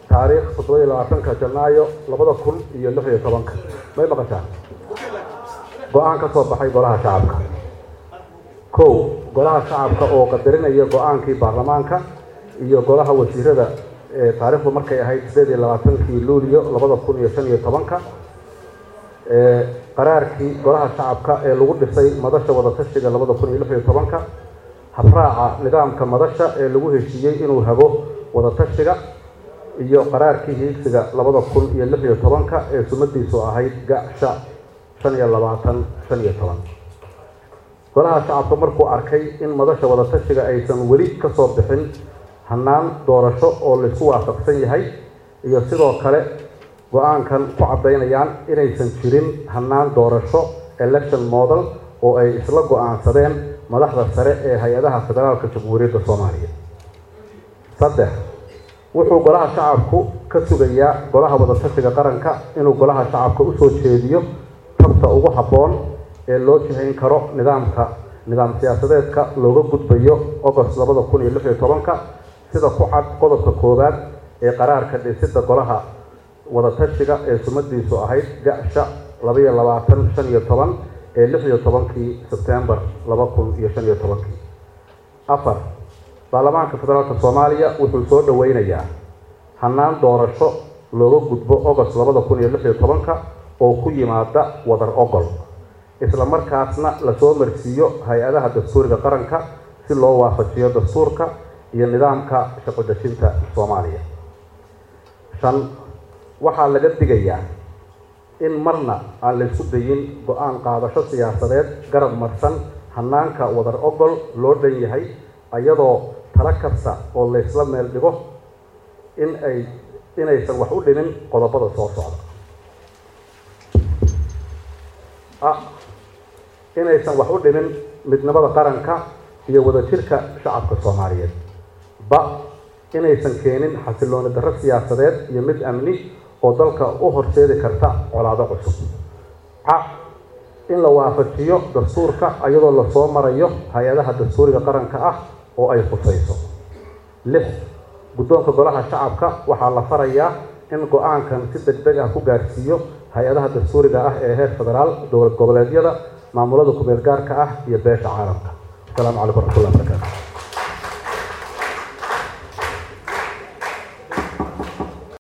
taariikh 27 Janaayo 2016 may maqashaan go'aan ka soo baxay golaha shacabka golaha shacabka oo qadarinaya go'aankii baarlamaanka iyo golaha wasiirada taariikhdu markay ahayd 28 Luulyo 2015 qaraarkii golaha shacabka ee lagu dhisay madasha wada tashiga 2016 habraaca nidaamka madasha ee lagu heshiiyay inuu hago wada tashiga iyo qaraarkii hiigsiga 2016 ee sumadiisu ahayd gacsha 25 golaha shacabka markuu arkay in madasha wada tashiga aysan weli ka soo bixin hanaan doorasho oo la isku waafaqsan yahay iyo sidoo kale go'aankan ku cadeynayaan inaysan jirin hanaan doorasho election model oo ay isla go'aansadeen madaxda sare ee hay'adaha federaalka Jamhuuriyadda Soomaaliya. 3 wuxuu golaha shacabku ka sugayaa golaha wada tashiga qaranka inuu golaha shacabka u soo jeediyo tabta ugu habboon ee loo jihayn karo nidaam siyaasadeedka looga gudbayo August 2016 sida ku cad qodobka koowaad ee qaraarka dhisida golaha wada tashiga ee sumadiisu ahayd gacsha 22 ee 16 September 2015. 4 baarlamaanka federaalka Soomaaliya wuxuu soo dhaweynayaa hanaan doorasho looga gudbo August 2016 oo ku yimaada wadar ogol isla markaasna la soo marsiiyo hay'adaha dastuuriga qaranka si loo waafajiyo dastuurka iyo nidaamka shaqo dejinta Soomaaliya. 5 waxaa laga digayaa in marna aan la isku dayin go'aan qaadasho siyaasadeed garab marsan hanaanka wadar ogol loo dhan yahay ayadoo tala kasta oo la isla meel dhigo inaysan wax u dhimin qodobada soo socda. inaysan wax u dhimin midnimada qaranka iyo wadajirka shacabka Soomaaliyeed. inaysan keenin xasilooni darro siyaasadeed iyo mid amni oo dalka u horseedi karta colaado cusub. in la waafajiyo dastuurka ayadoo la soo marayo hay'adaha dastuuriga qaranka ah oo ay khusayso. 6 guddoonka golaha shacabka waxaa la farayaa in go'aankan si degdeg ah ku gaarsiiyo hay'adaha dastuuriga ah ee heer federaal, dowlad goboleedyada, maamulada ku meel gaarka ah iyo beesha caalamka. Assalaamu calaykum warahmatullahi wabarakatuh.